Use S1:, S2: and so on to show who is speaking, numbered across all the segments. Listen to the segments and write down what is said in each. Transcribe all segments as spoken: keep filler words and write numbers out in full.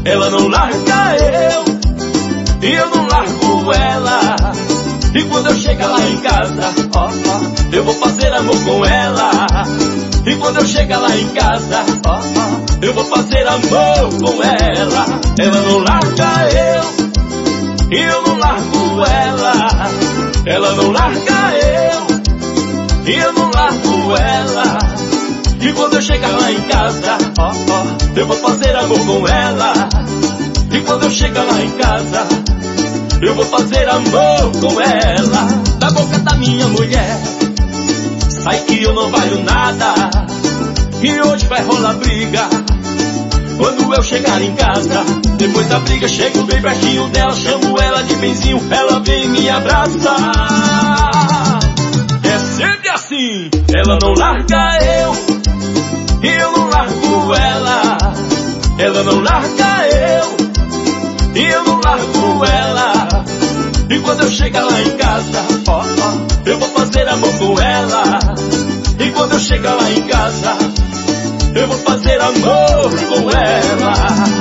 S1: ela não larga eu, e eu não largo ela. E quando eu chegar lá em casa, ó, ó, eu vou fazer amor com ela. E quando eu chegar lá em casa, ó, ó, eu vou fazer amor com ela. Ela não larga eu, e eu não largo ela. Ela não larga eu, e eu não largo ela. E quando eu chegar lá em casa, ó, ó, eu vou fazer amor com ela. E quando eu chegar lá em casa, eu vou fazer amor com ela. Da boca da minha mulher sai que eu não valho nada, e hoje vai rolar briga quando eu chegar em casa. Depois da briga chego bem pertinho dela, chamo ela de benzinho, ela vem me abraçar. É sempre assim, ela não larga eu, e eu não largo ela. Ela não larga eu, e eu não largo ela. E quando eu chegar lá em casa, ó, ó, eu vou fazer amor com ela. E quando eu chegar lá em casa, eu vou fazer amor com ela.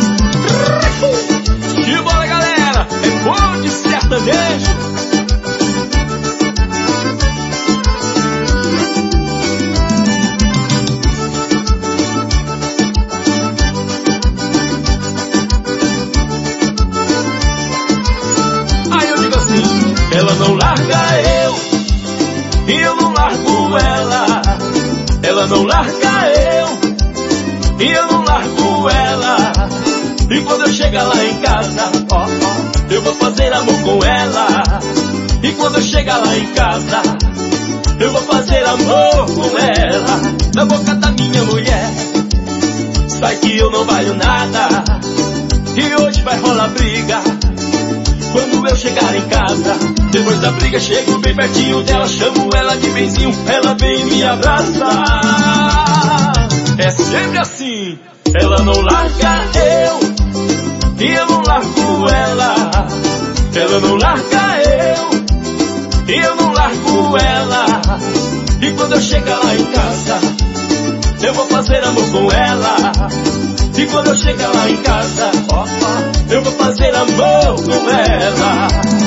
S1: E bora, galera, é bom de sertanejo. Ela não larga eu, e eu não largo ela. Ela não larga eu, e eu não largo ela. E quando eu chegar lá em casa, ó, ó, eu vou fazer amor com ela. E quando eu chegar lá em casa, eu vou fazer amor com ela. Na boca da minha mulher sai que eu não valho nada, e hoje vai rolar briga quando eu chegar em casa. Depois da briga chego bem pertinho dela, chamo ela de benzinho, ela vem me abraçar. É sempre assim, ela não larga eu, e eu não largo ela. Ela não larga eu, e eu não largo ela. E quando eu chegar lá em casa, eu vou fazer amor com ela. E quando eu chegar lá em casa, ó, ó, eu vou fazer amor com ela.